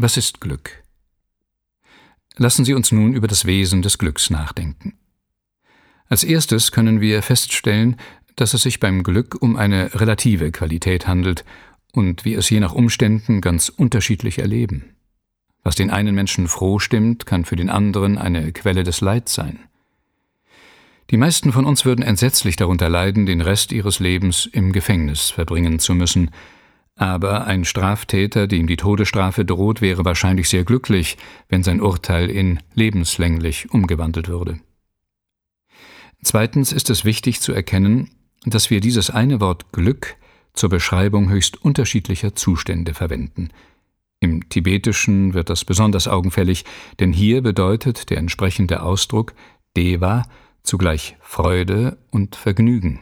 Was ist Glück? Lassen Sie uns nun über das Wesen des Glücks nachdenken. Als erstes können wir feststellen, dass es sich beim Glück um eine relative Qualität handelt und wir es je nach Umständen ganz unterschiedlich erleben. Was den einen Menschen froh stimmt, kann für den anderen eine Quelle des Leids sein. Die meisten von uns würden entsetzlich darunter leiden, den Rest ihres Lebens im Gefängnis verbringen zu müssen. Aber ein Straftäter, dem die Todesstrafe droht, wäre wahrscheinlich sehr glücklich, wenn sein Urteil in lebenslänglich umgewandelt würde. Zweitens ist es wichtig zu erkennen, dass wir dieses eine Wort Glück zur Beschreibung höchst unterschiedlicher Zustände verwenden. Im Tibetischen wird das besonders augenfällig, denn hier bedeutet der entsprechende Ausdruck Deva zugleich Freude und Vergnügen.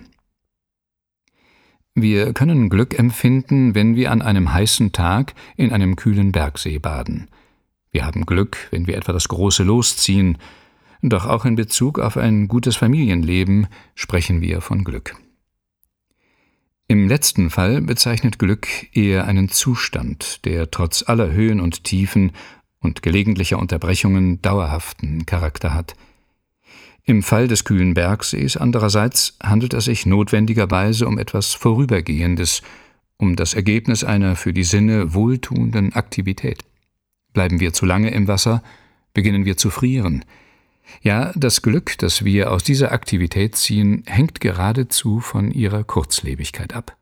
Wir können Glück empfinden, wenn wir an einem heißen Tag in einem kühlen Bergsee baden. Wir haben Glück, wenn wir etwa das große Los ziehen. Doch auch in Bezug auf ein gutes Familienleben sprechen wir von Glück. Im letzten Fall bezeichnet Glück eher einen Zustand, der trotz aller Höhen und Tiefen und gelegentlicher Unterbrechungen dauerhaften Charakter hat. Im Fall des kühlen Bergsees andererseits handelt es sich notwendigerweise um etwas Vorübergehendes, um das Ergebnis einer für die Sinne wohltuenden Aktivität. Bleiben wir zu lange im Wasser, beginnen wir zu frieren. Ja, das Glück, das wir aus dieser Aktivität ziehen, hängt geradezu von ihrer Kurzlebigkeit ab.